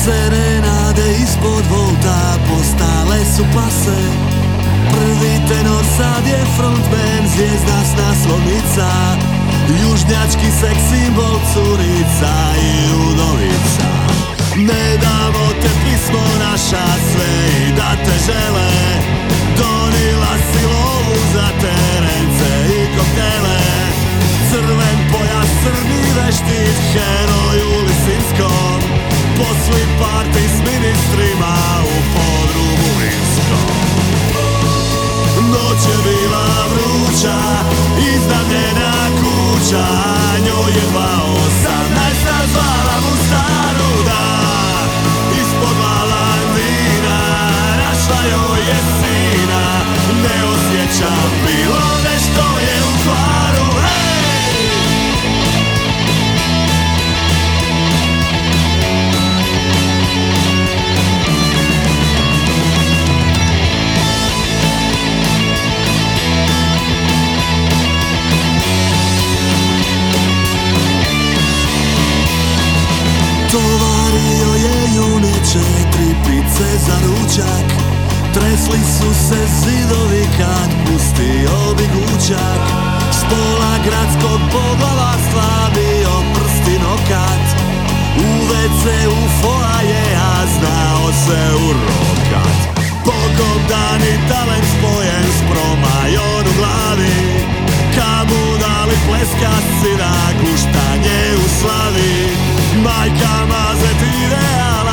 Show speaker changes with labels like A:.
A: Serenade ispod volta postale su pase. Prvi tenor sad je frontman, zvijezda s naslovnica, južnjački seks simbol, curica i udovica. Ne damo te pismo naša sve i da te žele, donila si lovu za terence i koktele. Crven pojas, crni veštit, heroj u Lisinskom, posli party s ministrima u podrumu vinskom. Noć je bila vruća, iznajmljena kuća, njoj je 2.18 nazvala mu staru da. Ispod Valandina našla joj je sina, ne osjećam, bilo nešto je u kvaru, hej! Tovario je juneće 3 pice za ručak, tresli su se zidovi kad pustio bi gučak. S pola gradskog poglavarstva bio prsti nokat, u WC u foaje, a znao se u rokat. Bogom dani talent spojen s promajom u glavi, kamu dali pleskasci na guštanje u slavi. Majka mazet ideala